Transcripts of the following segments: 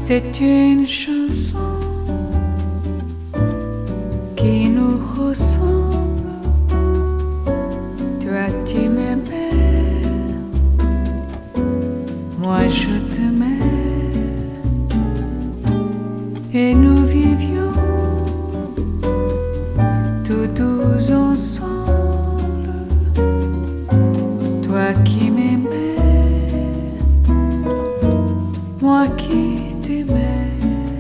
C'est une chanson qui nous ressemble. Toi tu m'aimais, moi je t'aimais, et nous vivions tous deux ensemble. Toi qui m'aimais, moi qui t'aimais.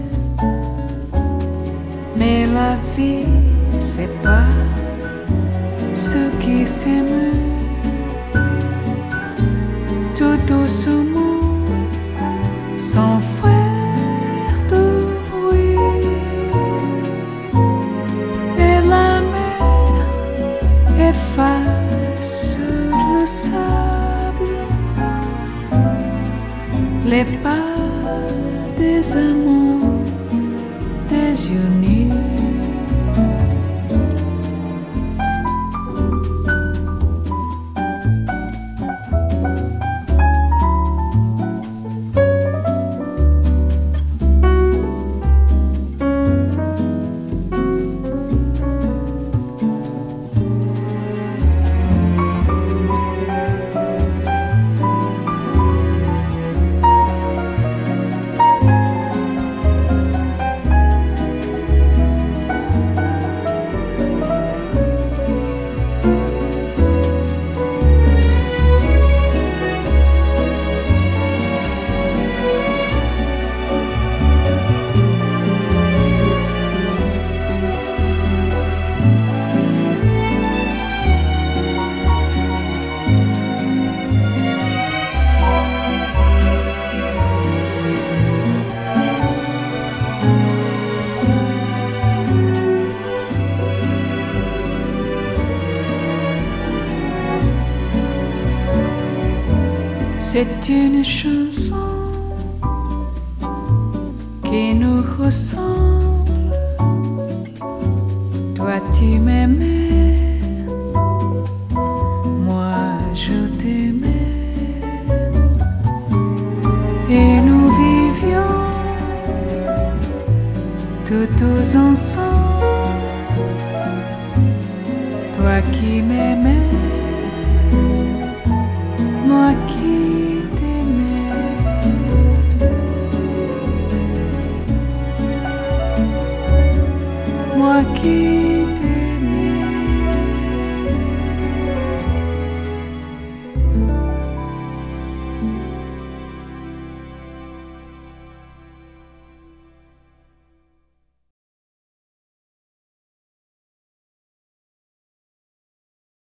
Mais la vie c'est pas ce qui s'aiment. Tout doucement, sans faire de bruit, et la mer efface le sable, les pas des amants désunis. C'est une chanson qui nous ressemble. Toi tu m'aimais, moi je t'aimais, et nous vivions tous ensemble. Toi qui m'aimais, moi qui moi qui t'aimais.